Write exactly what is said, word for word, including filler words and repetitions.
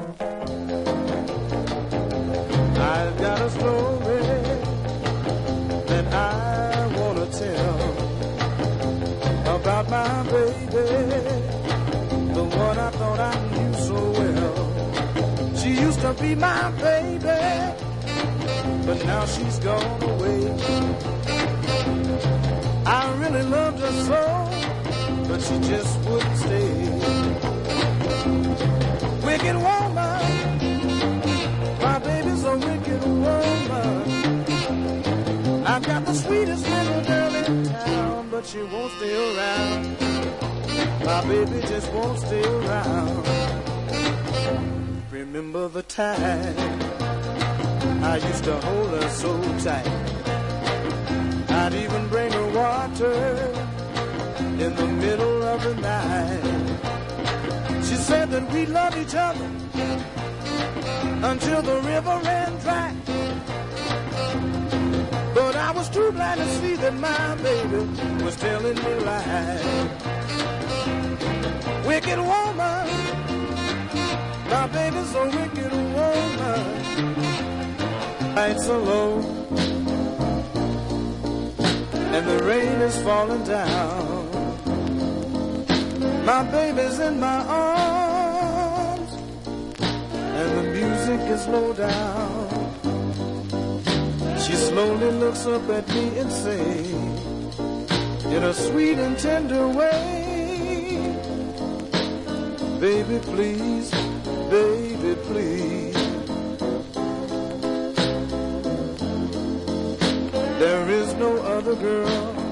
I've got a story that I wanna tell about my baby, the one I thought I knew so well. She used to be my baby, but now she's gone away. I really loved her so, but she just wouldn't stay. Wicked woman, my baby's a wicked woman. I've got the sweetest little girl in town, but she won't stay around. My baby just won't stay around. Remember the time I used to hold her so tight. I'd even bring her water in the middle of the night. She said that we loved each other until the river ran dry. But I was too blind to see that my baby was telling me lies. Wicked woman, my baby's a wicked woman. Nights are low and the rain is falling down. My baby's in my arms and the music is low down. She slowly looks up at me and says, in a sweet and tender way, baby please, baby please. There is no other girl